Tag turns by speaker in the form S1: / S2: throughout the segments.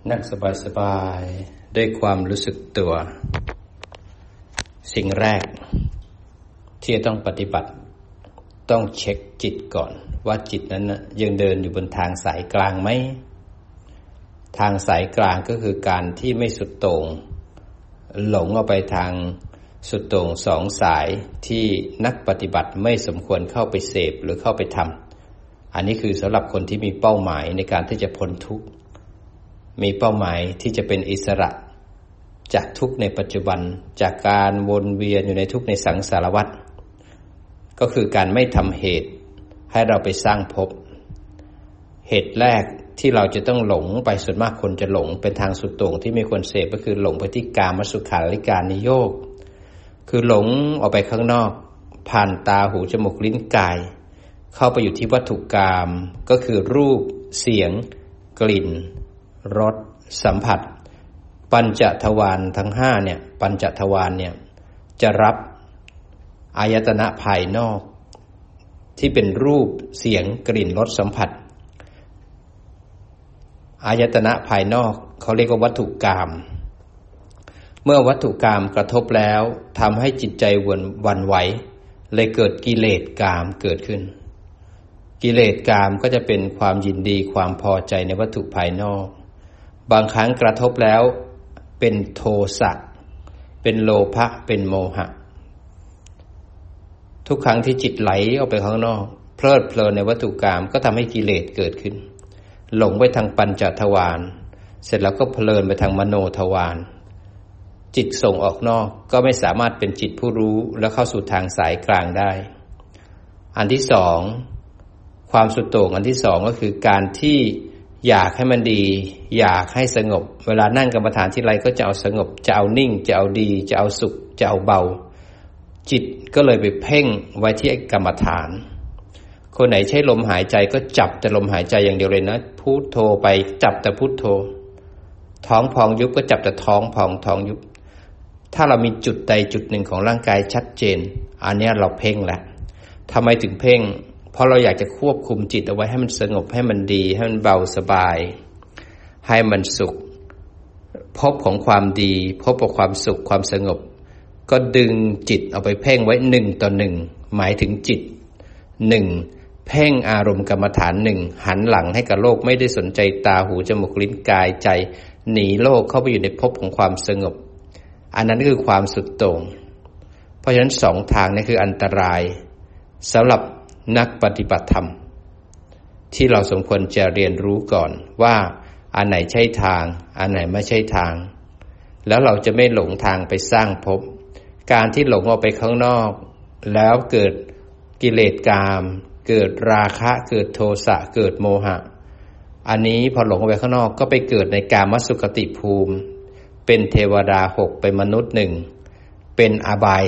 S1: นั่งสบายๆด้วยความรู้สึกตัวสิ่งแรกที่จะต้องปฏิบัติต้องเช็คจิตก่อนว่าจิตนั้นยังเดินอยู่บนทางสายกลางไหมทางสายกลางก็คือการที่ไม่สุดโต่งหลงออกไปทางสุดโต่งสองสายที่นักปฏิบัติไม่สมควรเข้าไปเสพหรือเข้าไปทำอันนี้คือสำหรับคนที่มีเป้าหมายในการที่จะพ้นทุกข์มีเป้าหมายที่จะเป็นอิสระจากทุกข์ในปัจจุบันจากการวนเวียนอยู่ในทุกข์ในสังสารวัฏก็คือการไม่ทำเหตุให้เราไปสร้างภพเหตุแรกที่เราจะต้องหลงไปส่วนมากคนจะหลงเป็นทางสุดโต่งที่ไม่ควรเสพก็คือหลงไปที่กามสุขาริการนิโยคคือหลงออกไปข้างนอกผ่านตาหูจมูกลิ้นกายเข้าไปอยู่ที่วัตถุกรรมก็คือรูปเสียงกลิ่นรสสัมผัสปัญจทวารทั้งห้าเนี่ยปัญจทวารเนี่ยจะรับอายตนะภายนอกที่เป็นรูปเสียงกลิ่นรสสัมผัสอายตนะภายนอกเขาเรียกว่าวัตถุกรรมเมื่อวัตถุกรรมกระทบแล้วทำให้จิตใจหวั่นไหวเลยเกิดกิเลสกามเกิดขึ้นกิเลสกามก็จะเป็นความยินดีความพอใจในวัตถุภายนอกบางครั้งกระทบแล้วเป็นโทสะเป็นโลภะเป็นโมหะทุกครั้งที่จิตไหลออกไปข้างนอกเพลิดเพลินในวัตถุกรรมก็ทำให้กิเลสเกิดขึ้นหลงไปทางปัญจทวารเสร็จแล้วก็เพลินไปทางมโนทวารจิตส่งออกนอกก็ไม่สามารถเป็นจิตผู้รู้และเข้าสู่ทางสายกลางได้อันที่สองความสุดโต่งอันที่สองก็คือการที่อยากให้มันดีอยากให้สงบเวลานั่งกรรมฐานที่ไรก็จะเอาสงบจะเอานิ่งจะเอาดีจะเอาสุขจะเอาเบาจิตก็เลยไปเพ่งไว้ที่กรรมฐานคนไหนใช้ลมหายใจก็จับแต่ลมหายใจอย่างเดียวเลยนะพุทโธไปจับแต่พุทโธท้องพองยุบก็จับแต่ท้องพองท้องยุบถ้าเรามีจุดใดจุดหนึ่งของร่างกายชัดเจนอันนี้เราเพ่งแล้วทำไมถึงเพ่งเพราะเราอยากจะควบคุมจิตเอาไว้ให้มันสงบให้มันดีให้มันเบาสบายให้มันสุขพบของความดีพบกับความสุขความสงบก็ดึงจิตเอาไปเพ่งไว้1:1หมายถึงจิต1เพ่งอารมณ์กรรมฐาน1หันหลังให้กับโลกไม่ได้สนใจตาหูจมูกลิ้นกายใจหนีโลกเข้าไปอยู่ในภพของความสงบอันนั้นคือความสุดโต่งเพราะฉะนั้นสองทางนี้คืออันตรายสำหรับนักปฏิบัติธรรมที่เราสมควรจะเรียนรู้ก่อนว่าอันไหนใช่ทางอันไหนไม่ใช่ทางแล้วเราจะไม่หลงทางไปสร้างภพการที่หลงออกไปข้างนอกแล้วเกิดกิเลสกามเกิดราคะเกิดโทสะเกิดโมหะอันนี้พอหลงออกไปข้างนอกก็ไปเกิดในกามสุขติภูมิเป็นเทวดา6เป็นมนุษย์1เป็นอบาย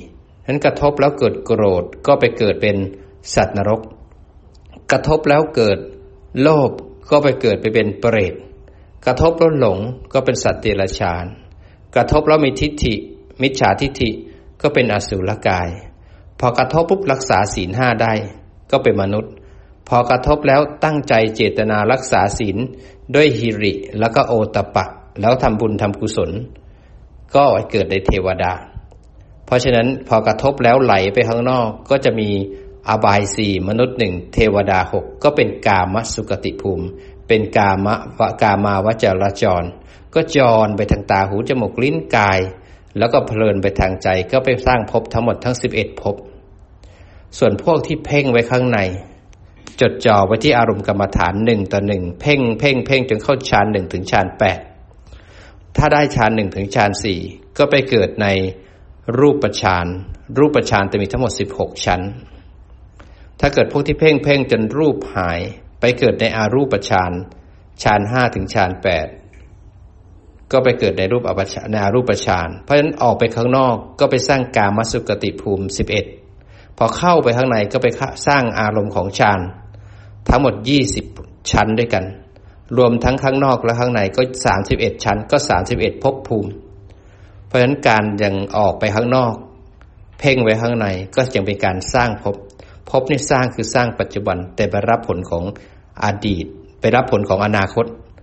S1: 4นั้นกระทบแล้วเกิดโกรธก็ไปเกิดเป็นสัตว์นรกกระทบแล้วเกิดโลภก็ไปเกิดไปเป็นเปรตกระทบแล้วหลงก็เป็นสัตว์เดรัจฉานกระทบแล้วมีทิฏฐิมิจฉาทิฏฐิก็เป็นอสุรกายพอกระทบปุ๊บรักษาศีล5ได้ก็เป็นมนุษย์พอกระทบแล้วตั้งใจเจตนารักษาศีลด้วยหิริแล้วก็โอตตัปปะแล้วทำบุญทำกุศลก็เกิดในเทวดาเพราะฉะนั้นพอกระทบแล้วไหลไปข้างนอกก็จะมีอบาย4มนุษย์1เทวดา6ก็เป็นกามสุขติภูมิเป็นกามาวจรจรก็จรไปทางตาหูจมูกลิ้นกายแล้วก็เพลินไปทางใจก็ไปสร้างภพทั้งหมดทั้ง11ภพส่วนพวกที่เพ่งไว้ข้างในจดจ่อไว้ที่อารมณ์กรรมฐาน1:1เพ่งจนเข้าฌาน1ถึงฌาน8ถ้าได้ฌาน1ถึงฌาน4ก็ไปเกิดในรูปฌานจะมีทั้งหมด16ชั้นถ้าเกิดพวกที่เพ่งจนรูปหายไปเกิดในอารูปฌาน5ถึงฌาน8ก็ไปเกิดในในอารูปฌานเพราะฉะนั้นออกไปข้างนอกก็ไปสร้างกามสุขติภูมิ11พอเข้าไปข้างในก็ไปสร้างอารมณ์ของฌานทั้งหมด20ชั้นด้วยกันรวมทั้งข้างนอกและข้างในก็31ชั้นก็31ภพภูมิเพราะฉะนั้นการยังออกไปข้างนอกเพ่งไว้ข้างในก็ยังเป็นการสร้างภพนี่สร้างคือสร้างปัจจุบันแต่ไปรับผลของอดีตไปรับผลของอนาคต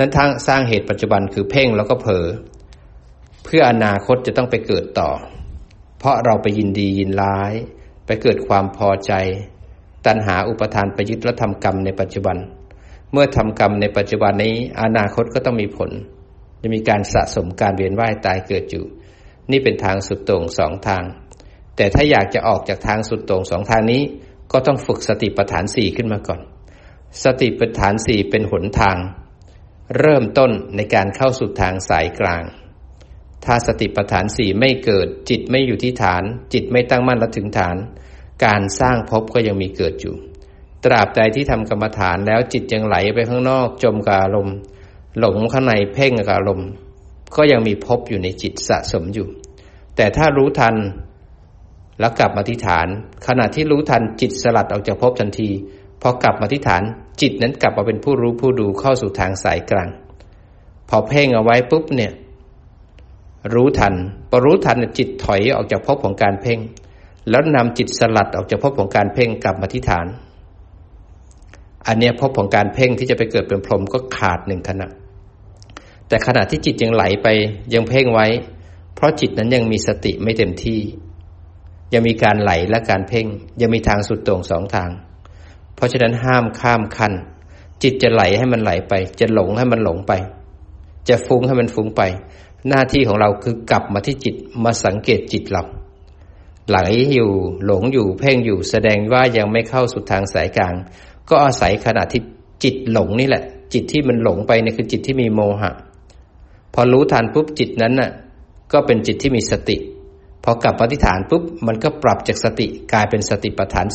S1: นั้นทางสร้างเหตุปัจจุบันคือเพ่งแล้วก็เผลอเพื่ออนาคตจะต้องไปเกิดต่อเพราะเราไปยินดียินร้ายไปเกิดความพอใจตัณหาอุปทานไปยึดและทำกรรมในปัจจุบันเมื่อทำกรรมในปัจจุบันนี้อนาคตก็ต้องมีผลจะมีการสะสมการเวียนว่ายตายเกิดอยู่นี่เป็นทางสุดโต่งสองทางแต่ถ้าอยากจะออกจากทางสุดโต่งสองทางนี้ก็ต้องฝึกสติปัฏฐาน4ขึ้นมาก่อนสติปัฏฐาน4เป็นหนทางเริ่มต้นในการเข้าสู่ทางสายกลางถ้าสติปัฏฐาน4ไม่เกิดจิตไม่อยู่ที่ฐานจิตไม่ตั้งมั่นและถึงฐานการสร้างภพก็ยังมีเกิดอยู่ตราบใดที่ทำกรรมฐานแล้วจิตยังไหลไปข้างนอกจมกับอารมณ์หลงข้างในเพ่งกับอารมณ์ก็ยังมีภพอยู่ในจิตสะสมอยู่แต่ถ้ารู้ทันแล้วกลับมาที่ฐานขณะที่รู้ทันจิตสลัดออกจากภพทันทีพอกลับมาที่ฐานจิตนั้นกลับมาเป็นผู้รู้ผู้ดูเข้าสู่ทางสายกลางพอเพ่งเอาไว้ปุ๊บเนี่ยรู้ทันพอรู้ทันจิตถอยออกจากภพของการเพ่งแล้วนำจิตสลัดออกจากภพของการเพ่งกลับมาที่ฐานอันเนี้ยภพของการเพ่งที่จะไปเกิดเป็นพรหมก็ขาด1ขณะแต่ขณะที่จิตยังไหลไปยังเพ่งไว้เพราะจิตนั้นยังมีสติไม่เต็มที่ยังมีการไหลและการเพ่งยังมีทางสุดโต่ง2ทางเพราะฉะนั้นห้ามข้ามขั้นจิตจะไหลให้มันไหลไปจะหลงให้มันหลงไปจะฟุ้งให้มันฟุ้งไปหน้าที่ของเราคือกลับมาที่จิตมาสังเกตจิตเราไหลอยู่หลงอยู่เพ่งอยู่แสดงว่ายังไม่เข้าสู่ทางสายกลางก็อาศัยขณะที่จิตหลงนี่แหละจิตที่มันหลงไปนี่คือจิตที่มีโมหะพอรู้ทันปุ๊บจิตนั้นน่ะก็เป็นจิตที่มีสติพอกลับมาที่ฐานปุ๊บมันก็ปรับจากสติกลายเป็นสติปัฏฐาน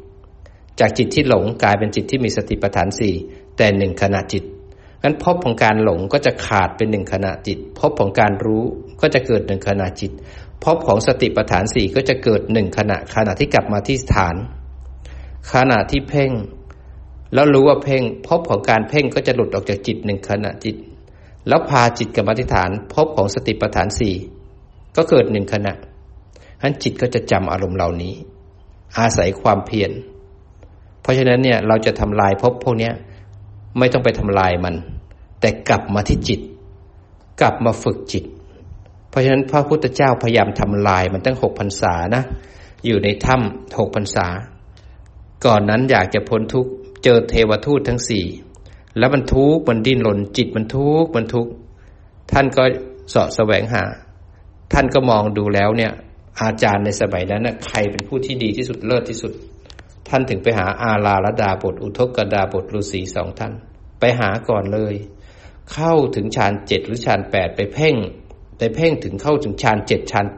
S1: 4จากจิตที่หลงกลายเป็นจิตที่มีสติปัฏฐาน4แต่1ขณะจิตงั้นภพของการหลงก็จะขาดเป็น1ขณะจิตภพของการรู้ก็จะเกิด1ขณะจิตภพของสติปัฏฐาน4ก็จะเกิด1ขณะที่กลับมาที่ฐานขณะที่เพ่งแล้วรู้ว่าเพ่งภพของการเพ่งก็จะหลุดออกจากจิต1ขณะจิตแล้วพาจิตกลับมาที่ฐานภพของสติปัฏฐาน4ก็เกิด1ขณะงั้นจิตก็จะจำอารมณ์เหล่านี้อาศัยความเพียรเพราะฉะนั้นเนี่ยเราจะทำลายภพพวกนี้ไม่ต้องไปทำลายมันแต่กลับมาที่จิตกลับมาฝึกจิตเพราะฉะนั้นพระพุทธเจ้าพยายามทำลายมันตั้ง6 พรรษานะอยู่ในถ้ำ6 พรรษาก่อนนั้นอยากจะพ้นทุกข์เจอเทวทูตทั้ง4แล้วมันทุกข์มันดิ้นรนจิตมันทุกข์ท่านก็เสาะแสวงหาท่านก็มองดูแล้วเนี่ยอาจารย์ในสมัยนั้นใครเป็นผู้ที่ดีที่สุดเลิศที่สุดท่านถึงไปหาอาลาลดาบทอุทกดาบทฤาษี2 ท่านไปหาก่อนเลยเข้าถึงฌาน7หรือฌาน8ไปเพ่งถึงเข้าถึงฌาน7ฌาน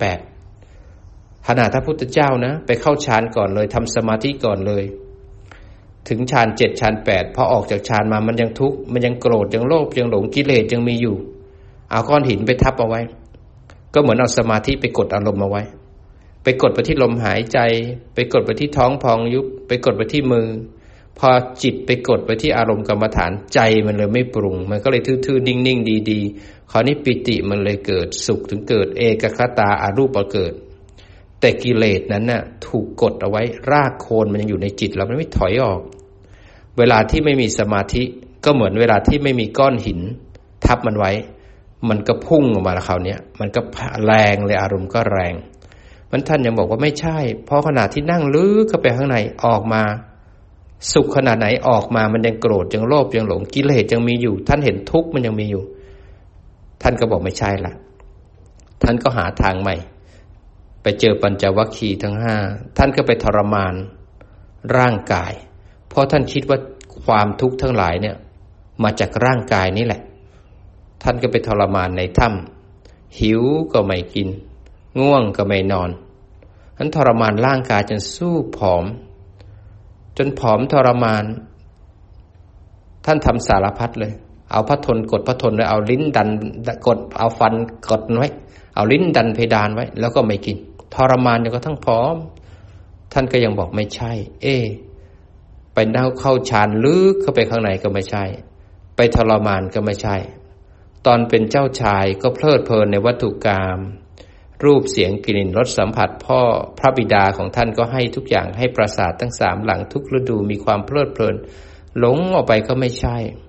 S1: 8ขณะพระพุทธเจ้านะไปเข้าฌานก่อนเลยทำสมาธิก่อนเลยถึงฌาน7ฌาน8พอออกจากฌานมามันยังทุกข์มันยังโกรธยังโลภยังหลงกิเลสยังมีอยู่เอาก้อนหินไปทับเอาไว้ก็เหมือนเอาสมาธิไปกดอารมณ์เอาไว้ไปกดไปที่ลมหายใจไปกดไปที่ท้องพองยุบไปกดไปที่มือพอจิตไปกดไปที่อารมณ์กรรมฐานใจมันเลยไม่ปรุงมันก็เลยทื่อๆนิ่งๆดีๆคราวนี้ปิติมันเลยเกิดสุขถึงเกิดเอกคตาอารูปเกิดแต่กิเลสนั้นน่ะถูกกดเอาไว้รากโคนมันยังอยู่ในจิตเราไม่ถอยออกเวลาที่ไม่มีสมาธิก็เหมือนเวลาที่ไม่มีก้อนหินทับมันไว้มันก็พุ่งออกมาแล้วคราวนี้มันก็แรงเลยอารมณ์ก็แรงมันท่านยังบอกว่าไม่ใช่เพราะขณะที่นั่งลึกเข้าไปข้างในออกมาสุขขนาดไหนออกมามันยังโกรธยังโลภยังหลงกิเลสยังมีอยู่ท่านเห็นทุกข์มันยังมีอยู่ท่านก็บอกไม่ใช่ละท่านก็หาทางใหม่ไปเจอปัญจวัคคีย์ทั้ง5ท่านก็ไปทรมานร่างกายเพราะท่านคิดว่าความทุกข์ทั้งหลายเนี่ยมาจากร่างกายนี่แหละท่านก็ไปทรมานในถ้ำหิวก็ไม่กินง่วงก็ไม่นอนท่านทรมานร่างกายจนสู้ผอมจนผอมทรมานท่านทำสารพัดเลยเอาพระทนกดพระทนเลยเอาลิ้นดันกดเอาฟันกดไว้เอาลิ้นดันเพดานไว้แล้วก็ไม่กินทรมานจนกระทั่งผอมท่านก็ยังบอกไม่ใช่ไปนั่งเข้าฌานลึกเข้าไปข้างในก็ไม่ใช่ไปทรมานก็ไม่ใช่ตอนเป็นเจ้าชายก็เพลิดเพลินในวัตถุกรรมรูปเสียงกลิ่นรสสัมผัสพ่อพระบิดาของท่านก็ให้ทุกอย่างให้ปราสาททั้ง3หลังทุกฤดูมีความเพลิดเพลินหลงออกไปก็ไม่ใช่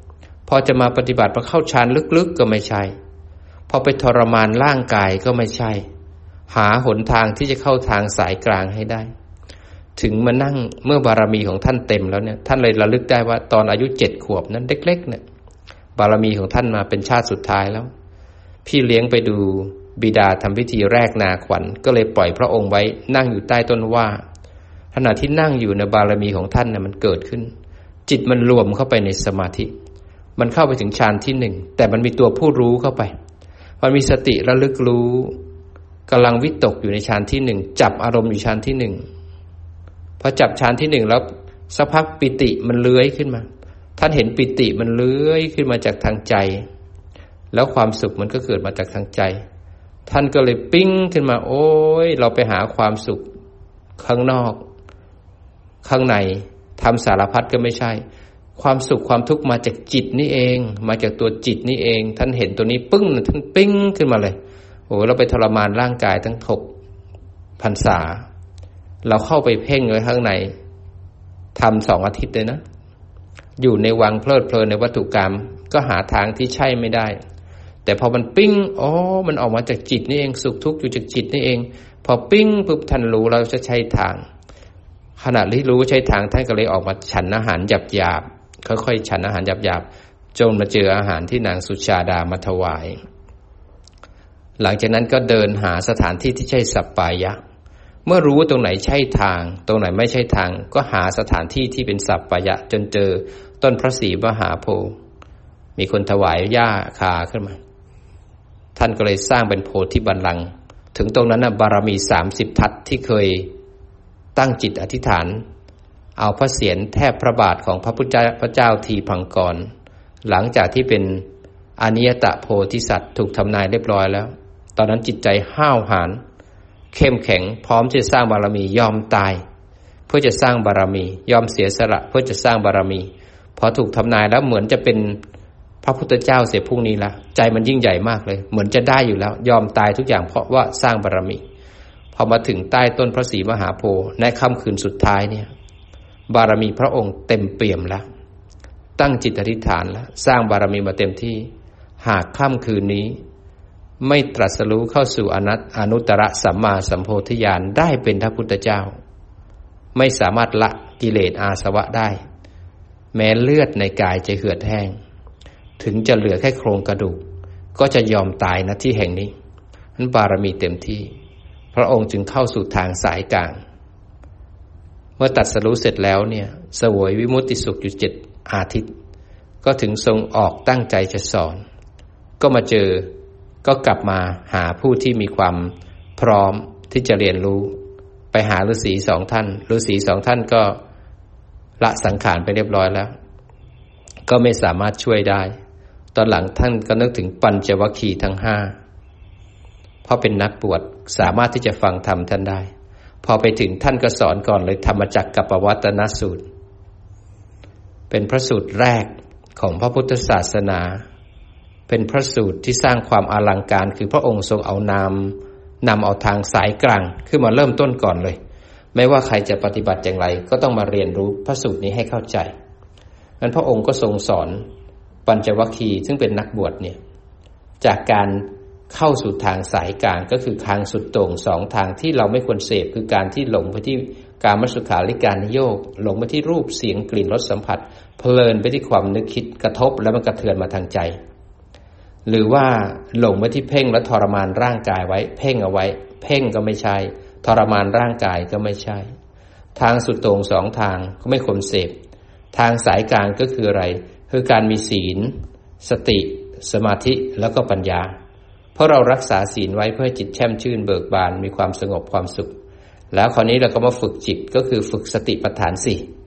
S1: พอจะมาปฏิบัติพอเข้าฌานลึกๆก็ไม่ใช่พอไปทรมานร่างกายก็ไม่ใช่หาหนทางที่จะเข้าทางสายกลางให้ได้ถึงมานั่งเมื่อบารมีของท่านเต็มแล้วเนี่ยท่านเลยระลึกได้ว่าตอนอายุ7 ขวบนั้นเล็กๆเนี่ยบารมีของท่านมาเป็นชาติสุดท้ายแล้วพี่เลี้ยงไปดูบิดาทำพิธีแรกนาขวัญก็เลยปล่อยพระองค์ไว้นั่งอยู่ใต้ต้นว่าขณะที่นั่งอยู่ในบารมีของท่านเนี่ยมันเกิดขึ้นจิตมันรวมเข้าไปในสมาธิมันเข้าไปถึงฌานที่1แต่มันมีตัวผู้รู้เข้าไปมันมีสติระลึกรู้กำลังวิตกอยู่ในฌานที่1จับอารมณ์อยู่ฌานที่1พอจับฌานที่1แล้วสักพักปิติมันเลื้อยขึ้นมาท่านเห็นปิติมันเลื้อยขึ้นมาจากทางใจแล้วความสุขมันก็เกิดมาจากทางใจท่านก็เลยปิ้งขึ้นมาโอ้ยเราไปหาความสุขข้างนอกข้างในทำสารพัดก็ไม่ใช่ความสุขความทุกข์มาจากจิตนี่เองมาจากตัวจิตนี่เองท่านเห็นตัวนี้ปึ้งท่านปิ้งขึ้นมาเลยโอ้เราไปทรมานร่างกายทั้ง6 พรรษาเราเข้าไปเพ่งไว้ข้างในทำ2 อาทิตย์เลยนะอยู่ในวังเพลิดเพลินในวัตถุกรรมก็หาทางที่ใช่ไม่ได้แต่พอมันปิ้งมันออกมาจากจิตนี่เองสุขทุกข์อยู่จากจิตนี่เองพอปิ้งปุ๊บท่านรู้เราจะใช้ทางขณะที่รู้ใช้ทางท่านก็เลยออกมาฉันอาหารหยาบๆค่อยๆฉันอาหารหยาบๆจนมาเจออาหารที่นางสุชาดามาถวายหลังจากนั้นก็เดินหาสถานที่ที่ใช่สัปปายะเมื่อรู้ตรงไหนใช่ทางตรงไหนไม่ใช่ทางก็หาสถานที่ที่เป็นสัปปายะจนเจอต้นพระศรีมหาโพธิ์มีคนถวายหญ้าคาขึ้นมาท่านก็เลยสร้างเป็นโพธิบัลลังก์ถึงตรงนั้นบารมี30 ทัศน์ที่เคยตั้งจิตอธิษฐานเอาพระเศียรแทบพระบาทของพระพุทธเจ้าทีพังกรหลังจากที่เป็นอนิยตโพธิสัตว์ถูกทำนายเรียบร้อยแล้วตอนนั้นจิตใจห้าวหาญเข้มแข็งพร้อมจะสร้างบารมียอมตายเพื่อจะสร้างบารมียอมเสียสละเพื่อจะสร้างบารมีพอถูกทำนายแล้วเหมือนจะเป็นพระพุทธเจ้าเสียพรุ่งนี้ละใจมันยิ่งใหญ่มากเลยเหมือนจะได้อยู่แล้วยอมตายทุกอย่างเพราะว่าสร้างบารมีพอมาถึงใต้ต้นพระศรีมหาโพธิ์ในค่ำคืนสุดท้ายเนี่ยบารมีพระองค์เต็มเปี่ยมแล้วตั้งจิตอธิษฐานแล้วสร้างบารมีมาเต็มที่หากค่ำคืนนี้ไม่ตรัสรู้เข้าสู่อนุตตรสัมมาสัมโพธิญาณได้เป็นพระพุทธเจ้าไม่สามารถละกิเลสอาสวะได้แม้เลือดในกายจะเหือดแห้งถึงจะเหลือแค่โครงกระดูกก็จะยอมตายณที่แห่งนี้นั้นบารมีเต็มที่พระองค์จึงเข้าสู่ทางสายกลางเมื่อตรัสรู้เสร็จแล้วเนี่ยเสวยวิมุตติสุขอยู่7 อาทิตย์ก็ถึงทรงออกตั้งใจจะสอนก็มาเจอก็กลับมาหาผู้ที่มีความพร้อมที่จะเรียนรู้ไปหาฤาษี2 ท่านฤาษี2 ท่านก็ละสังขารไปเรียบร้อยแล้วก็ไม่สามารถช่วยได้ตอนหลังท่านก็นึกถึงปัญจวัคคีย์ทั้ง5เพราะเป็นนักบวชสามารถที่จะฟังธรรมท่านได้พอไปถึงท่านก็สอนก่อนเลยธรรมจักรกัปปวัตตนสูตรเป็นพระสูตรแรกของพระพุทธศาสนาเป็นพระสูตรที่สร้างความอลังการคือพระองค์ทรงเอานำเอาทางสายกลางขึ้นมาเริ่มต้นก่อนเลยไม่ว่าใครจะปฏิบัติอย่างไรก็ต้องมาเรียนรู้พระสูตรนี้ให้เข้าใจนั้นพระองค์ก็ทรงสอนปัญจวัคคีย์ซึ่งเป็นนักบวชเนี่ยจากการเข้าสู่ทางสายกลางก็คือทางสุดโต่ง2 ทางที่เราไม่ควรเสพคือการที่หลงไปที่กามสุขาริการนิโยคหลงไปที่รูปเสียงกลิ่นรสสัมผัสเพลินไปที่ความนึกคิดกระทบแล้วมันกระเทือนมาทางใจหรือว่าหลงไปที่เพ่งและทรมานร่างกายไว้เพ่งเอาไว้เพ่งก็ไม่ใช่ทรมานร่างกายก็ไม่ใช่ทางสุดโต่ง2 ทางก็ไม่ควรเสพทางสายกลางก็คืออะไรคือการมีศีลสติสมาธิแล้วก็ปัญญาเพราะเรารักษาศีลไว้เพื่อจิตแช่มชื่นเบิกบานมีความสงบความสุขแล้วคราวนี้เราก็มาฝึกจิตก็คือฝึกสติปัฏฐาน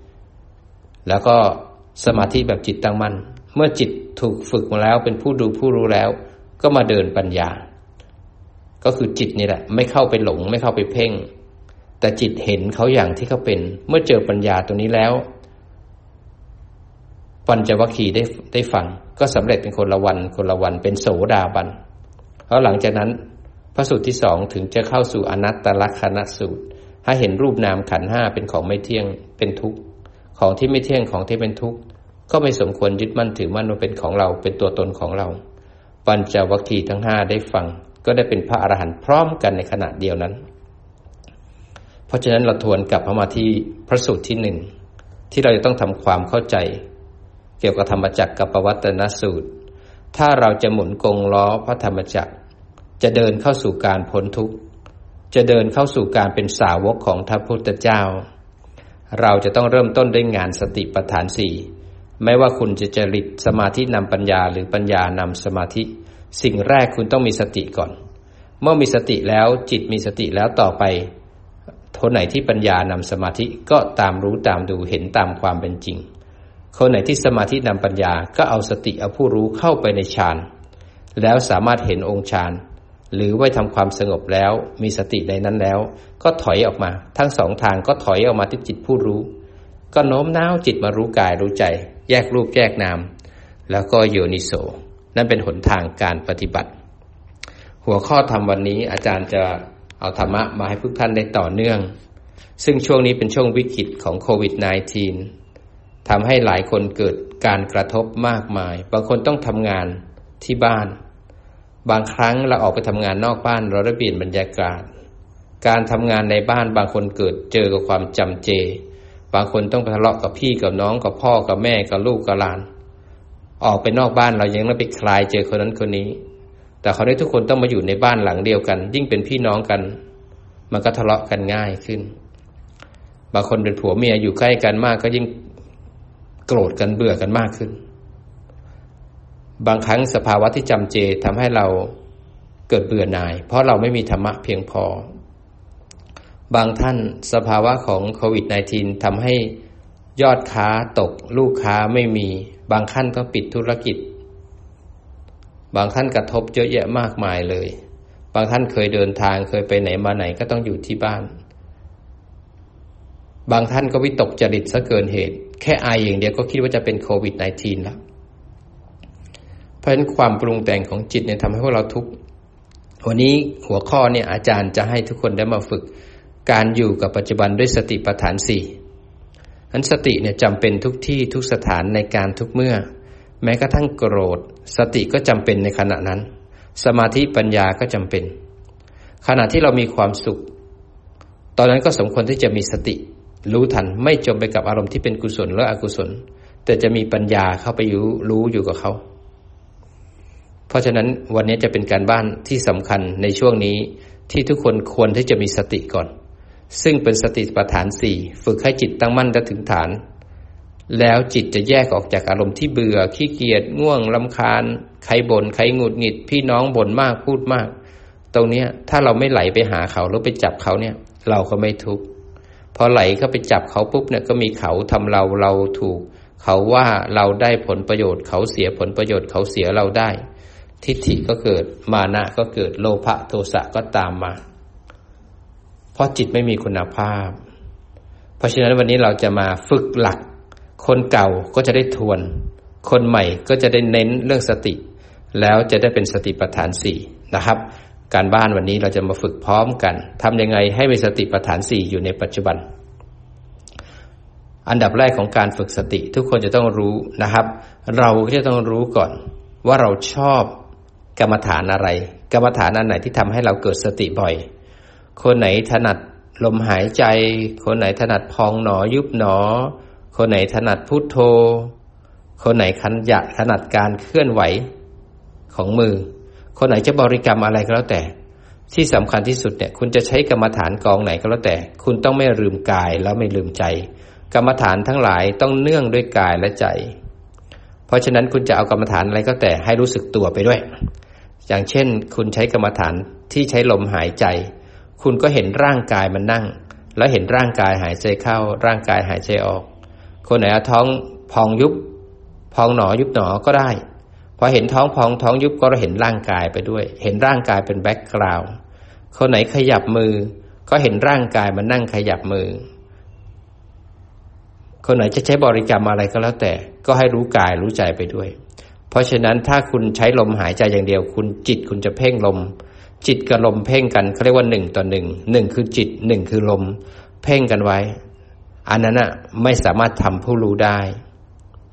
S1: 4แล้วก็สมาธิแบบจิตตั้งมั่นเมื่อจิตถูกฝึกมาแล้วเป็นผู้ดูผู้รู้แล้วก็มาเดินปัญญาก็คือจิตนี่แหละไม่เข้าไปหลงไม่เข้าไปเพ่งแต่จิตเห็นเขาอย่างที่เขาเป็นเมื่อเจอปัญญาตัวนี้แล้วปัญจวัคคีย์ได้ฟังก็สำเร็จเป็นคนละวันเป็นโสดาบันแล้วหลังจากนั้นพระสูตรที่2ถึงจะเข้าสู่อนัตตลักขณสูตรถ้าเห็นรูปนามขันธ์5เป็นของไม่เที่ยงเป็นทุกข์ของที่ไม่เที่ยงของที่เป็นทุกข์ก็ไม่สมควรยึดมั่นถือมั่นว่าเป็นของเราเป็นตัวตนของเราปัญจวัคคีย์ทั้ง5ได้ฟังก็ได้เป็นพระอรหันต์พร้อมกันในขณะเดียวนั้นเพราะฉะนั้นเราทวนกลับมาที่พระสูตรที่1ที่เราจะต้องทำความเข้าใจเกี่ยวกับธรรมจักรกับปวัตตนสูตรถ้าเราจะหมุนกงล้อพระธรรมจักรจะเดินเข้าสู่การพ้นทุกข์จะเดินเข้าสู่การเป็นสาวกของพระพุทธเจ้าเราจะต้องเริ่มต้นด้วยงานสติปัฏฐาน4ไม่ว่าคุณจะจริตสมาธินำปัญญาหรือปัญญานำสมาธิสิ่งแรกคุณต้องมีสติก่อนเมื่อมีสติแล้วจิตมีสติแล้วต่อไปคนไหนที่ปัญญานำสมาธิก็ตามรู้ตามดูเห็นตามความเป็นจริงคนไหนที่สมาธินำปัญญาก็เอาสติเอาผู้รู้เข้าไปในฌานแล้วสามารถเห็นองค์ฌานหรือไว้ทำความสงบแล้วมีสติในนั้นแล้วก็ถอยออกมาทั้งสองทางก็ถอยออกมาที่จิตผู้รู้ก็โน้มน้าวจิตมารู้กายรู้ใจแยกรูปแยกนามแล้วก็โยนิโสนั่นเป็นหนทางการปฏิบัติหัวข้อธรรมวันนี้อาจารย์จะเอาธรรมะมาให้ทุกท่านได้ต่อเนื่องซึ่งช่วงนี้เป็นช่วงวิกฤตของโควิด -19 ทำให้หลายคนเกิดการกระทบมากมายบางคนต้องทำงานที่บ้านบางครั้งเราออกไปทำงานนอกบ้านเราได้เปลี่ยนบรรยากาศการทำงานในบ้านบางคนเจอกับความจำเจบางคนต้องไปทะเลาะกับพี่กับน้องกับพ่อกับแม่กับลูกกับหลานออกไปนอกบ้านเรายังไม่ไปคลายเจอคนนั้นคนนี้แต่เขาได้ทุกคนต้องมาอยู่ในบ้านหลังเดียวกันยิ่งเป็นพี่น้องกันมันก็ทะเลาะกันง่ายขึ้นบางคนเป็นผัวเมียอยู่ใกล้กันมากก็ยิ่งโกรธกันเบื่อกันมากขึ้นบางครั้งสภาวะที่จำเจทำให้เราเกิดเบื่อหน่ายเพราะเราไม่มีธรรมะเพียงพอบางท่านสภาวะของโควิด -19 ทำให้ยอดค้าตกลูกค้าไม่มีบางท่านต้องปิดธุรกิจบางท่านกระทบเยอะแยะมากมายเลยบางท่านเคยเดินทางเคยไปไหนมาไหนก็ต้องอยู่ที่บ้านบางท่านก็วิตกจริตซะเกินเหตุแค่ไออย่างเดียวก็คิดว่าจะเป็นโควิด -19 แล้วเพราะฉะนั้นความปรุงแต่งของจิตเนี่ยทำให้พวกเราทุกข์วันนี้หัวข้อเนี่ยอาจารย์จะให้ทุกคนได้มาฝึกการอยู่กับปัจจุบันด้วยสติปัฏฐาน4นั้นสติเนี่ยจำเป็นทุกที่ทุกสถานในการทุกเมื่อแม้กระทั่งโกรธสติก็จำเป็นในขณะนั้นสมาธิปัญญาก็จำเป็นขณะที่เรามีความสุขตอนนั้นก็สมควรที่จะมีสติรู้ทันไม่จมไปกับอารมณ์ที่เป็นกุศลหรืออกุศลแต่จะมีปัญญาเข้าไปรู้อยู่กับเขาเพราะฉะนั้นวันนี้จะเป็นการบ้านที่สำคัญในช่วงนี้ที่ทุกคนควรที่จะมีสติก่อนซึ่งเป็นสติปัฏฐาน4ฝึกให้จิตตั้งมั่นและถึงฐานแล้วจิตจะแยกออกจากอารมณ์ที่เบื่อขี้เกียจง่วงรำคาญใครบ่นใครหงุดหงิดพี่น้องบ่นมากพูดมากตรงนี้ถ้าเราไม่ไหลไปหาเขาหรือไปจับเขาเนี่ยเราก็ไม่ทุกข์พอไหลเข้าไปจับเขาปุ๊บเนี่ยก็มีเขาทำเราถูกเขาว่าเราได้ผลประโยชน์เขาเสียผลประโยชน์เขาเสียเราได้ทิฏฐิก็เกิดมานะก็เกิดโลภะโทสะก็ตามมาเพราะจิตไม่มีคุณภาพเพราะฉะนั้นวันนี้เราจะมาฝึกหลักคนเก่าก็จะได้ทวนคนใหม่ก็จะได้เน้นเรื่องสติแล้วจะได้เป็นสติปัฏฐาน4นะครับการบ้านวันนี้เราจะมาฝึกพร้อมกันทำยังไงให้มีสติปัฏฐาน4อยู่ในปัจจุบันอันดับแรกของการฝึกสติทุกคนจะต้องรู้นะครับเราก็จะต้องรู้ก่อนว่าเราชอบกรรมฐานอะไรกรรมฐานอันไหนที่ทำให้เราเกิดสติบ่อยคนไหนถนัดลมหายใจคนไหนถนัดพองหนอยุบหนอคนไหนถนัดพุทโธคนไหนถนัดการเคลื่อนไหวของมือคนไหนจะบริกรรมอะไรก็แล้วแต่ที่สำคัญที่สุดเนี่ยคุณจะใช้กรรมฐานกองไหนก็แล้วแต่คุณต้องไม่ลืมกายแล้วไม่ลืมใจกรรมฐานทั้งหลายต้องเนื่องด้วยกายและใจเพราะฉะนั้นคุณจะเอากรรมฐานอะไรก็แต่ให้รู้สึกตัวไปด้วยอย่างเช่นคุณใช้กรรมฐานที่ใช้ลมหายใจคุณก็เห็นร่างกายมันนั่งแล้วเห็นร่างกายหายใจเข้าร่างกายหายใจออกคนไหนท้องพองยุบพองหนอยุบหนอก็ได้พอเห็นท้องพองท้องยุบก็เห็นร่างกายไปด้วยเห็นร่างกายเป็นแบ็คกราวด์คนไหนขยับมือก็เห็นร่างกายมันนั่งขยับมือคนไหนจะใช้บริกรรมอะไรก็แล้วแต่ก็ให้รู้กายรู้ใจไปด้วยเพราะฉะนั้นถ้าคุณใช้ลมหายใจอย่างเดียวจิตคุณจะเพ่งลมจิตกับลมเพ่งกันเขาเรียกว่า1 ต่อ 1 1คือจิต1คือลมเพ่งกันไว้อันนั้นไม่สามารถทำผู้รู้ได้เพ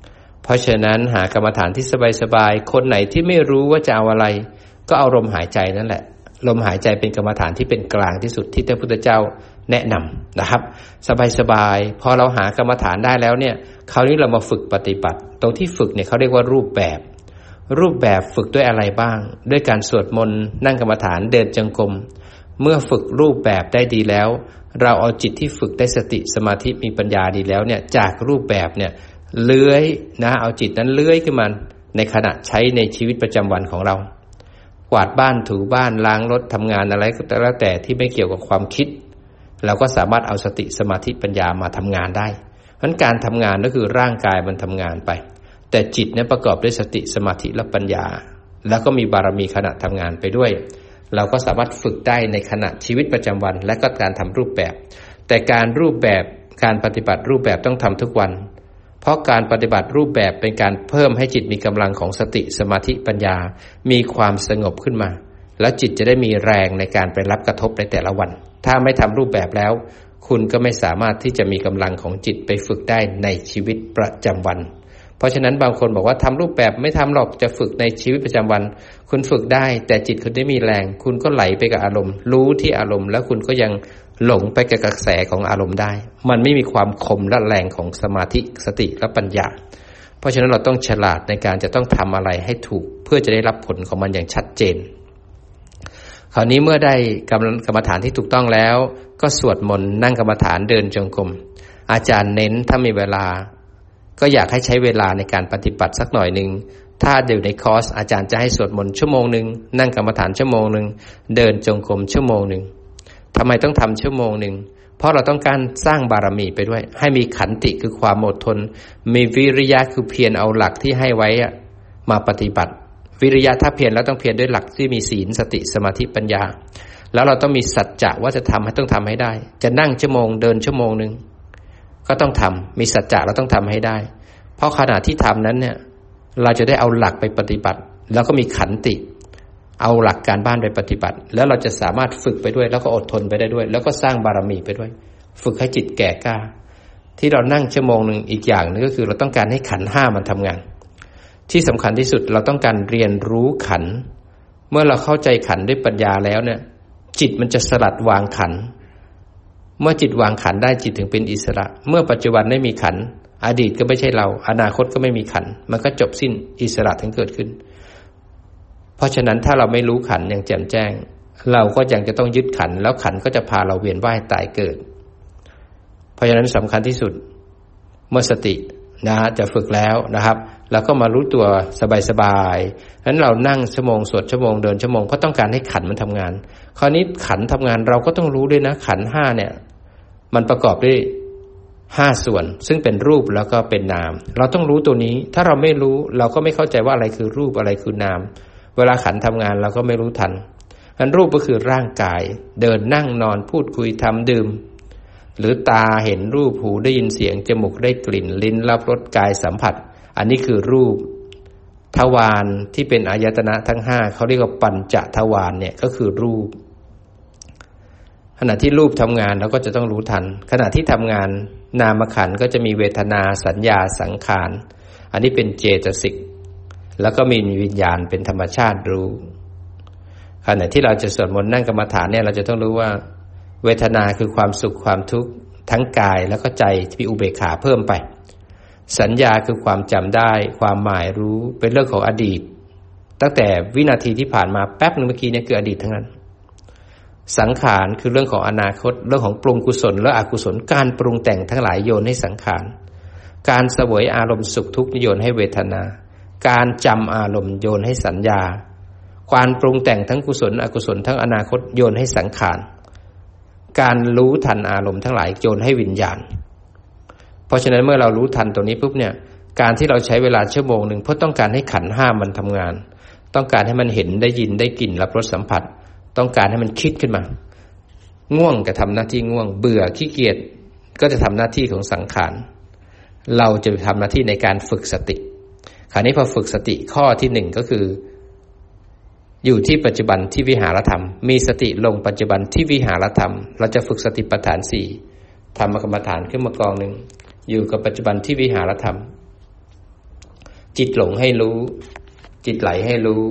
S1: ราะฉะนั้นหากรรมฐานที่สบายๆคนไหนที่ไม่รู้ว่าจะเอาอะไรก็เอาลมหายใจนั่นแหละลมหายใจเป็นกรรมฐานที่เป็นกลางที่สุดที่พระพุทธเจ้าแนะนำนะครับสบายๆพอเราหากรรมฐานได้แล้วเนี่ยคราวนี้เรามาฝึกปฏิบัติตรงที่ฝึกเนี่ยเขาเรียกว่ารูปแบบฝึกด้วยอะไรบ้างด้วยการสวดมนต์นั่งกรรมฐานเดินจงกรมเมื่อฝึกรูปแบบได้ดีแล้วเราเอาจิตที่ฝึกได้สติสมาธิมีปัญญาดีแล้วเนี่ยจากรูปแบบเนี่ยเลื้อยนะเอาจิตนั้นเลื้อยขึ้นมาในขณะใช้ในชีวิตประจำวันของเรากวาดบ้านถูบ้านล้างรถทำงานอะไรก็แล้วแต่ที่ไม่เกี่ยวกับความคิดเราก็สามารถเอาสติสมาธิปัญญามาทำงานได้เพราะฉะนั้นการทำงานก็คือร่างกายมันทำงานไปแต่จิตเนี่ยประกอบด้วยสติสมาธิและปัญญาแล้วก็มีบารมีขณะทำงานไปด้วยเราก็สามารถฝึกได้ในขณะชีวิตประจำวันและก็การทำรูปแบบแต่การปฏิบัติรูปแบบต้องทำทุกวันเพราะการปฏิบัติรูปแบบเป็นการเพิ่มให้จิตมีกำลังของสติสมาธิปัญญามีความสงบขึ้นมาแล้วจิตจะได้มีแรงในการไปรับกระทบในแต่ละวันถ้าไม่ทำรูปแบบแล้วคุณก็ไม่สามารถที่จะมีกำลังของจิตไปฝึกได้ในชีวิตประจำวันเพราะฉะนั้นบางคนบอกว่าทำรูปแบบไม่ทำหรอกจะฝึกในชีวิตประจำวันคุณฝึกได้แต่จิตคุณไม่มีแรงคุณก็ไหลไปกับอารมณ์รู้ที่อารมณ์แล้วคุณก็ยังหลงไปกับกระแสของอารมณ์ได้มันไม่มีความคมและแรงของสมาธิสติและปัญญาเพราะฉะนั้นเราต้องฉลาดในการจะต้องทำอะไรให้ถูกเพื่อจะได้รับผลของมันอย่างชัดเจนคราวนี้เมื่อได้กรรมฐานที่ถูกต้องแล้วก็สวดมนต์นั่งกรรมฐานเดินจงกรมอาจารย์เน้นถ้ามีเวลาก็อยากให้ใช้เวลาในการปฏิบัติสักหน่อยนึงถ้าอยู่ในคอร์สอาจารย์จะให้สวดมนต์ชั่วโมงนึงนั่งกรรมฐานชั่วโมงนึงเดินจงกรมชั่วโมงนึงทำไมต้องทำชั่วโมงนึงเพราะเราต้องการสร้างบารมีไปด้วยให้มีขันติคือความอดทนมีวิริยะคือเพียรเอาหลักที่ให้ไว้มาปฏิบัติวิริยะถ้าเพียรแล้วต้องเพียรด้วยหลักที่มีศีลสติสมาธิปัญญาแล้วเราต้องมีสัจจะว่าจะทำต้องทำให้ได้จะนั่งชั่วโมงเดินชั่วโมงนึงก็ต้องทำมีสัจจะเราต้องทำให้ได้เพราะขณะที่ทำนั้นเนี่ยเราจะได้เอาหลักไปปฏิบัติแล้วก็มีขันติเอาหลักการบ้านไปปฏิบัติแล้วเราจะสามารถฝึกไปด้วยแล้วก็อดทนไปได้ด้วยแล้วก็สร้างบารมีไปด้วยฝึกให้จิตแก่กล้าที่เรานั่งชั่วโมงนึงอีกอย่างนึงก็คือเราต้องการให้ขันธ์5มันทำงานที่สำคัญที่สุดเราต้องการเรียนรู้ขันธ์เมื่อเราเข้าใจขันธ์ด้วยปัญญาแล้วเนี่ยจิตมันจะสลัดวางขันธ์เมื่อจิตวางขันธ์ได้จิตถึงเป็นอิสระเมื่อปัจจุบันไม่มีขันธ์อดีตก็ไม่ใช่เราอนาคตก็ไม่มีขันธ์มันก็จบสิ้นอิสระถึงเกิดขึ้นเพราะฉะนั้นถ้าเราไม่รู้ขันธ์อย่างแจ่มแจ้งเราก็ยังจะต้องยึดขันธ์แล้วขันธ์ก็จะพาเราเวียนว่ายตายเกิดเพราะฉะนั้นสำคัญที่สุดเมื่อสติจะฝึกแล้วนะครับเราก็มารู้ตัวสบายๆนั้นเรานั่งชั่วโมงสวดชั่วโมงเดินชั่วโมงเพราะต้องการให้ขันธ์มันทำงานคราวนี้ขันธ์ทำงานเราก็ต้องรู้ด้วยนะขันธ์5เนี่ยมันประกอบด้วย5ส่วนซึ่งเป็นรูปแล้วก็เป็นนามเราต้องรู้ตัวนี้ถ้าเราไม่รู้เราก็ไม่เข้าใจว่าอะไรคือรูปอะไรคือนามเวลาขันธ์ทำงานเราก็ไม่รู้ทันอันรูปก็คือร่างกายเดินนั่งนอนพูดคุยทำดื่มหรือตาเห็นรูปหูได้ยินเสียงจมูกได้กลิ่นลิ้นรับรสกายสัมผัสอันนี้คือรูปทวารที่เป็นอายตนะทั้ง5เขาเรียกว่าปัญจทวารเนี่ยก็คือรูปขณะที่รูปทำงานเราก็จะต้องรู้ทันขณะที่ทำงานนามขันธ์ก็จะมีเวทนาสัญญาสังขารอันนี้เป็นเจตสิกแล้วก็มีวิญญาณเป็นธรรมชาติรู้ขณะที่เราจะสวดมนต์นั่งกรรมฐานเนี่ยเราจะต้องรู้ว่าเวทนาคือความสุขความทุกข์ทั้งกายแล้วก็ใจมีอุเบกขาเพิ่มไปสัญญาคือความจำได้ความหมายรู้เป็นเรื่องของอดีตตั้งแต่วินาทีที่ผ่านมาแป๊บนึงเมื่อกี้เนี่ยคืออดีตทั้งนั้นสังขารคือเรื่องของอนาคตเรื่องของปรุงกุศลและอกุศลการปรุงแต่งทั้งหลายโยนให้สังขารการเสวยอารมณ์สุขทุกข์โยนให้เวทนาการจำอารมณ์โยนให้สัญญาการปรุงแต่งทั้งกุศลอกุศลทั้งอนาคตโยนให้สังขารการรู้ทันอารมณ์ทั้งหลายโยนให้วิญญาณเพราะฉะนั้นเมื่อเรารู้ทันตัวนี้ปุ๊บเนี่ยการที่เราใช้เวลาชั่วโมงนึงเพื่อต้องการให้ขันธ์5มันทำงานต้องการให้มันเห็นได้ยินได้กลิ่นรับรสสัมผัสต้องการให้มันคิดขึ้นมาง่วงก็ทำหน้าที่ง่วงเบื่อขี้เกียจก็จะทำหน้าที่ของสังขารเราจะทำหน้าที่ในการฝึกสติคราวนี้พอฝึกสติข้อที่1ก็คืออยู่ที่ปัจจุบันที่วิหารธรรมมีสติลงปัจจุบันที่วิหารธรรมเราจะฝึกสติปัฏฐาน4ธรรมกรรมฐานขึ้นมากองนึงอยู่กับปัจจุบันที่วิหารธรรมจิตหลงให้รู้จิตไหลให้รู้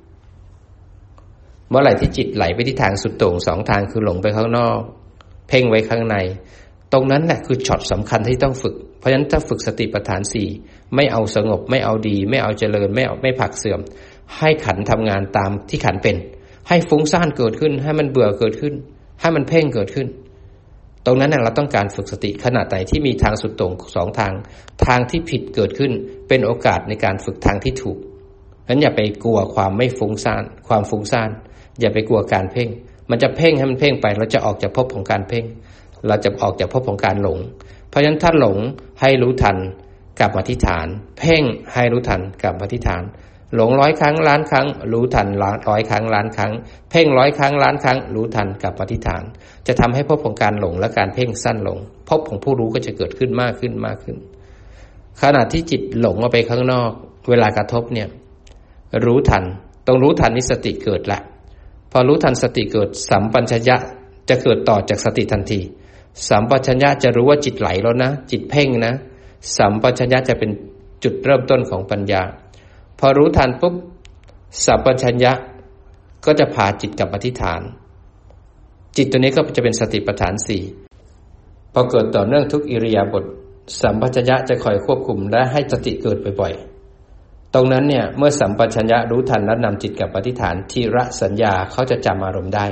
S1: เมื่อไหร่ที่จิตไหลไปที่ทางสุดโต่งสองทางคือหลงไปข้างนอกเพ่งไว้ข้างในตรงนั้นแหละคือช็อตสำคัญที่ต้องฝึกเพราะฉะนั้นถ้าฝึกสติปัฏฐานสี่ไม่เอาสงบไม่เอาดีไม่เอาเจริญไม่ผลักเสื่อมให้ขันทำงานตามที่ขันเป็นให้ฟุ้งซ่านเกิดขึ้นให้มันเบื่อเกิดขึ้นให้มันเพ่งเกิดขึ้นตรงนั้นน่ะเราต้องการฝึกสติขณะไหนที่มีทางสุดโต่งสองทางทางที่ผิดเกิดขึ้นเป็นโอกาสในการฝึกทางที่ถูกงั้นอย่าไปกลัวความไม่ฟุ้งซ่านความฟุ้งซ่านอย่าไปกลัวการเพ่งมันจะเพ่งให้มันเพ่งไปเราจะออกจากภพของการเพ่งเราจะออกจากภพของการหลงเพราะฉะนั้นถ้าหลงให้รู้ทันกลับมาที่ฐานเพ่งให้รู้ทันกลับมาที่ฐานหลง100 ครั้งล้านครั้งรู้ทัน100 ครั้งล้านครั้งเพ่ง100 ครั้งล้านครั้งรู้ทันกลับมาที่ฐานจะทำให้ภพของการหลงและการเพ่งสั้นลงภพของผู้รู้ก็จะเกิดขึ้นมากขึ้นขณะที่จิตหลงออกไปข้างนอกเวลากระทบเนี่ยรู้ทันต้องรู้ทันนี่สติเกิดละพอรู้ทันสติเกิดสัมปชัญญะจะเกิดต่อจากสติทันทีสัมปชัญญะจะรู้ว่าจิตไหลแล้วนะจิตเพ่งนะสัมปชัญญะจะเป็นจุดเริ่มต้นของปัญญาพอรู้ทันปุ๊บสัมปชัญญะก็จะพาจิตกลับมาที่ฐานจิตตัวนี้ก็จะเป็นสติปัฏฐานสี่พอเกิดต่อเนื่องทุกอิริยาบถสัมปชัญญะจะคอยควบคุมและให้สติเกิดบ่อยๆตรงนั้นเนี่ยเมื่อสัมปชัญญะรู้ทันและนำจิตกลับมาที่ฐานทีระสัญญาเขาจะจำอารมณ์ได้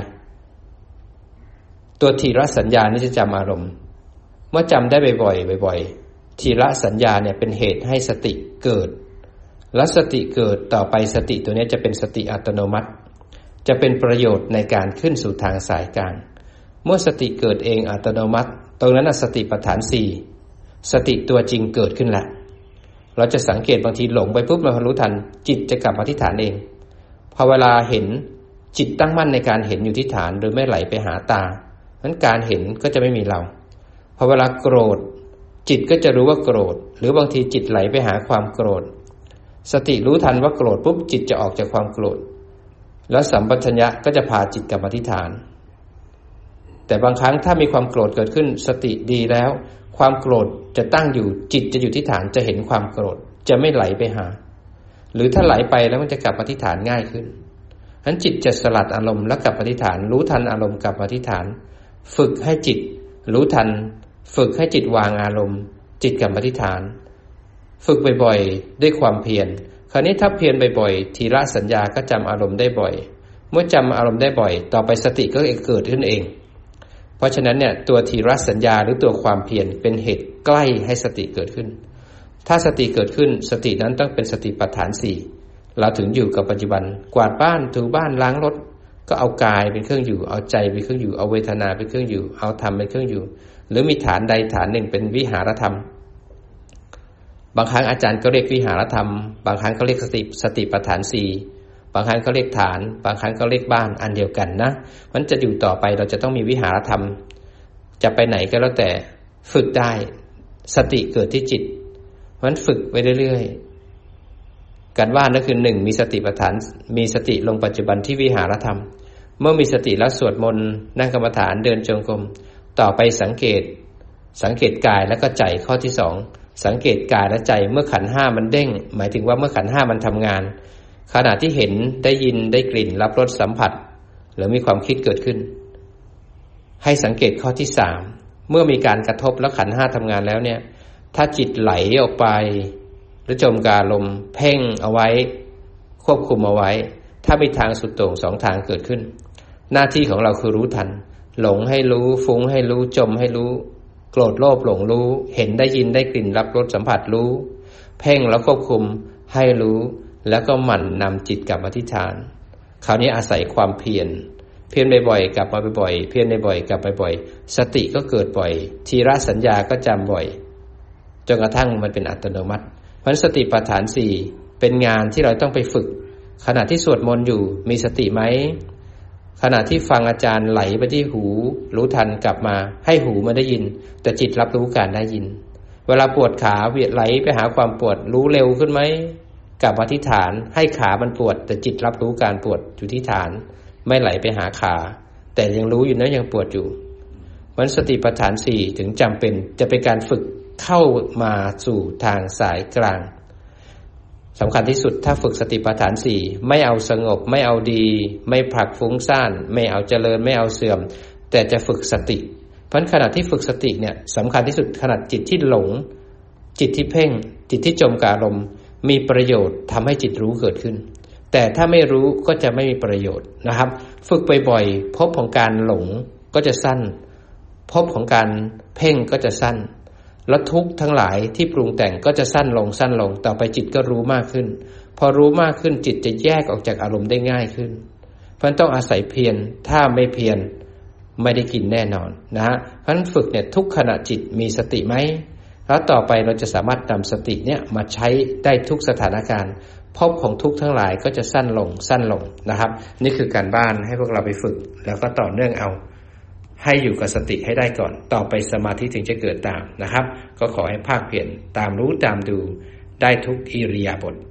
S1: ตัวทีระสัญญานี่จะจำอารมณ์เมื่อจำได้บ่อยๆทีระสัญญาเนี่ยเป็นเหตุให้สติเกิดและสติเกิดต่อไปสติตัวนี้จะเป็นสติอัตโนมัติจะเป็นประโยชน์ในการขึ้นสู่ทางสายกลางเมื่อสติเกิดเองอัตโนมัติตรงนั้นสติปัฏฐานสี่สติตัวจริงเกิดขึ้นแหละเราจะสังเกตบางทีหลงไปปุ๊บเรารู้ทันจิตจะกลับมาที่ฐานเองพอเวลาเห็นจิตตั้งมั่นในการเห็นอยู่ที่ฐานโดยไม่ไหลไปหาตานั้นการเห็นก็จะไม่มีเราพอเวลาโกรธจิตก็จะรู้ว่าโกรธหรือบางทีจิตไหลไปหาความโกรธสติรู้ทันว่าโกรธปุ๊บจิตจะออกจากความโกรธแล้วสัมปชัญญะก็จะพาจิตกลับมาที่ฐานแต่บางครั้งถ้ามีความโกรธเกิดขึ้นสติดีแล้วความโกรธจะตั้งอยู่จิตจะอยู่ที่ฐานจะเห็นความโกรธจะไม่ไหลไปหาหรือถ้าไหลไปแล้วมันจะกลับมาที่ฐานง่ายขึ้นฉะนั้นจิตจะสลัดอารมณ์แล้วกลับมาที่ฐานรู้ทันอารมณ์กลับมาที่ฐานฝึกให้จิตรู้ทันฝึกให้จิตวางอารมณ์จิตกลับมาที่ฐานฝึกบ่อยๆด้วยความเพียรคราวนี้ถ้าเพียรบ่อยๆทีละสัญญาก็จำอารมณ์ได้บ่อยเมื่อจำอารมณ์ได้บ่อยต่อไปสติก็เกิดขึ้นเองเพราะฉะนั้นเนี่ยตัวทีละสัญญาหรือตัวความเพียรเป็นเหตุใกล้ให้สติเกิดขึ้นถ้าสติเกิดขึ้นสตินั้นต้องเป็นสติปัฏฐานสี่เราถึงอยู่กับปัจจุบันกวาดบ้านถูบ้านล้างรถก็เอากายเป็นเครื่องอยู่เอาใจเป็นเครื่องอยู่เอาเวทนาเป็นเครื่องอยู่เอาธรรมเป็นเครื่องอยู่หรือมีฐานใดฐานหนึ่งเป็นวิหารธรรมบางครั้งอาจารย์ก็เรียกวิหารธรรมบางครั้งก็เรียกสติปัฏฐานสี่บางครั้งก็เรียกฐานบางครั้งก็เรียกบ้านอันเดียวกันนะมันจะอยู่ต่อไปเราจะต้องมีวิหารธรรมจะไปไหนก็แล้วแต่ฝึกได้สติเกิดที่จิตมันฝึกไปเรื่อยๆการว่านั่นคือหนึ่งมีสติปัฏฐานมีสติลงปัจจุบันที่วิหารธรรมเมื่อมีสติแล้วสวดมนต์นั่งกรรมฐานเดินจงกรมต่อไปสังเกตกายแล้วก็ใจข้อที่สองสังเกตกายและใจเมื่อขันธ์ห้ามันเด้งหมายถึงว่าเมื่อขันธ์ห้ามันทำงานขณะที่เห็นได้ยินได้กลิ่นรับรสสัมผัสหรือมีความคิดเกิดขึ้นให้สังเกตข้อที่สามเมื่อมีการกระทบแล้วขันธ์ห้าทำงานแล้วเนี่ยถ้าจิตไหลออกไปหรือจมกับอารมณ์เพ่งเอาไว้ควบคุมเอาไว้ถ้ามีทางสุดโต่งสองทางเกิดขึ้นหน้าที่ของเราคือรู้ทันหลงให้รู้ฟุ้งให้รู้จมให้รู้โกรธโลภหลงรู้เห็นได้ยินได้กลิ่นรับรสสัมผัสรู้เพ่งแล้วควบคุมให้รู้แล้วก็หมั่นนำจิตกลับมาที่ฐานคราวนี้อาศัยความเพียรบ่อยๆกลับมาบ่อยๆเพียรบ่อยๆกลับไปบ่อยสติก็เกิดบ่อยทีละสัญญาก็จำบ่อยจนกระทั่งมันเป็นอัตโนมัติเพราะสติปัฏฐานสี่เป็นงานที่เราต้องไปฝึกขณะที่สวดมนต์อยู่มีสติไหมขณะที่ฟังอาจารย์ไหลไปที่หูรู้ทันกลับมาให้หูมันได้ยินแต่จิตรับรู้การได้ยินเวลาปวดขาเวียนไหลไปหาความปวดรู้เร็วขึ้นไหมกลับมาที่ฐานให้ขามันปวดแต่จิตรับรู้การปวดอยู่ที่ฐานไม่ไหลไปหาขาแต่ยังรู้อยู่นะยังปวดอยู่เพราะสติปัฏฐานสี่ถึงจำเป็นจะเป็นการฝึกเข้ามาสู่ทางสายกลางสำคัญที่สุดถ้าฝึกสติปัฏฐาน 4ไม่เอาสงบไม่เอาดีไม่ผลักฟุ้งซ่านไม่เอาเจริญไม่เอาเสื่อมแต่จะฝึกสติเพราะขณะที่ฝึกสติเนี่ยสำคัญที่สุดขณะจิตที่หลงจิตที่เพ่งจิตที่จมกับอารมณ์มีประโยชน์ทำให้จิตรู้เกิดขึ้นแต่ถ้าไม่รู้ก็จะไม่มีประโยชน์นะครับฝึกบ่อยๆภพของการหลงก็จะสั้นภพของการเพ่งก็จะสั้นแล้วทุกข์ทั้งหลายที่ปรุงแต่งก็จะสั้นลงต่อไปจิตก็รู้มากขึ้นพอรู้มากขึ้นจิตจะแยกออกจากอารมณ์ได้ง่ายขึ้นเพราะฉะนั้นต้องอาศัยเพียรถ้าไม่เพียรไม่ได้กินแน่นอนนะฮะเพราะฉะนั้นฝึกเนี่ยทุกขณะจิตมีสติไหมแล้วต่อไปเราจะสามารถนำสติเนี่ยมาใช้ได้ทุกสถานการณ์ภพของทุกข์ทั้งหลายก็จะสั้นลงนะครับนี่คือการบ้านให้พวกเราไปฝึกแล้วก็ต่อเนื่องเอาให้อยู่กับสติให้ได้ก่อนต่อไปสมาธิถึงจะเกิดตามนะครับก็ขอให้ภาคเพียรตามรู้ตามดูได้ทุกอิริยาบถ